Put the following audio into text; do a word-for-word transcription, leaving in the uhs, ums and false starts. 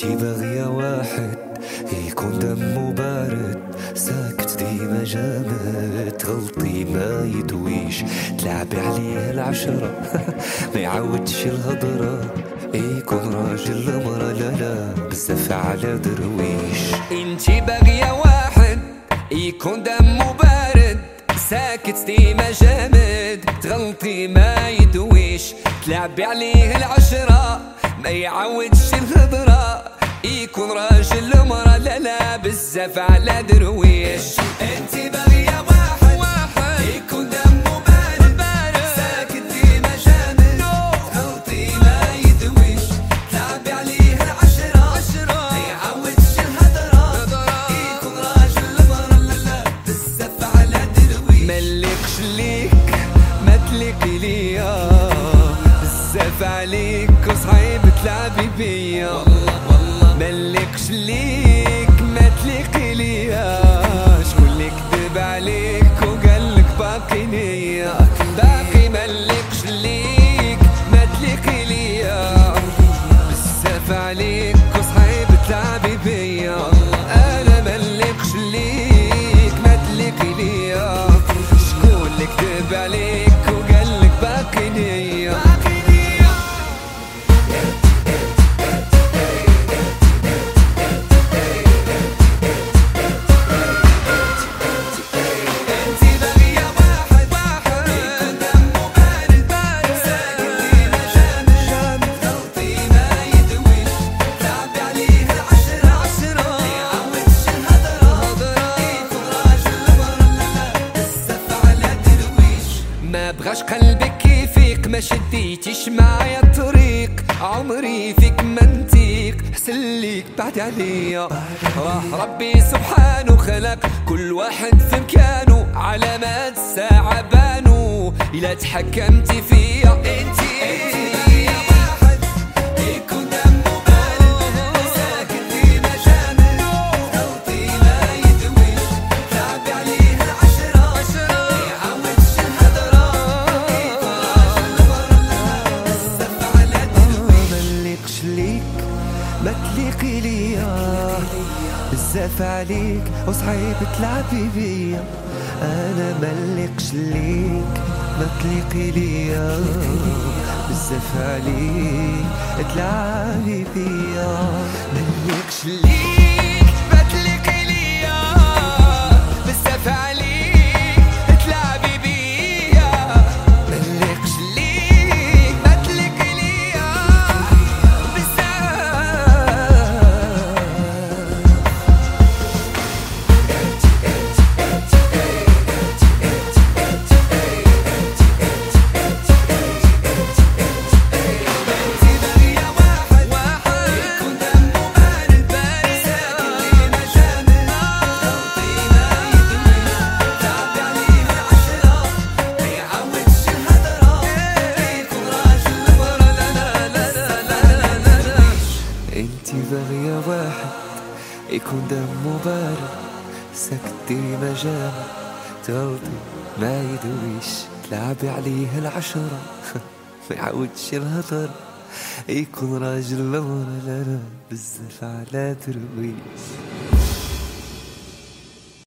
انتي باغية واحد يكون دمه بارد، ساكت ديما جامد، تغلطي ما يدويش، تلعبي عليه العشرة ما يعودش الهضرة، يكون راجل مرة لا لا بزاف على درويش. انتي باغية واحد يكون دمه بارد، ساكت ديما جامد، تغلطي ما يدويش، تلعبي عليه العشرة ما يعودش الهضرة، يكون راجل مرة لا لا بزاف على درويش. انتي باغية واحد واحد يكون دمه بارد بارد، ساكت ديما جامد، تغلطي ما يدويش، تلعبي عليه العشرة عشرة ما يعودش الهضرة، يكون راجل مرة لا لا بزاف على درويش. ملكش ليك ما تليقي ليا، بزاف عليك وصعيب تلعبي بيا، ملكش ليك ما تليقي ليا، شكون اللي كذب عليك وقالك باقي نية، باقي ملكش ليك ما تليقي ليا، بزاف عليك وصعيب تلعبي بيا، انا ملكش ليك ما تليقي ليا، شكون اللي كذب عليك وقالك باقي نية. ما بغاش قلبك يفيق، ما شديتيش معايا الطريق، عمري فيك منطيق، حسن ليك بعد عليا، راه ربي سبحانه خلق كل واحد في مكانه، علامات الساعة بانو إلا تحكمتي فيا. انتي ما تليقي ليا، بزاف عليك وصعيب تلعبي بيا، انا ملقش ليك ما تليقي ليا، بزاف عليك تلعبي بيا، ملقش ليك ما تليقي ليا، بزاف عليك تلعبي بيا، ملقش ليك ما تليقي ليا، انتي باغية واحد يكون دمه بارد، ساكت ديما جامد، تغلطي ما يدويش، تلعبي عليه العشرة ما يعودش الهضر، يكون راجل مرة لا لا بزاف على درويش.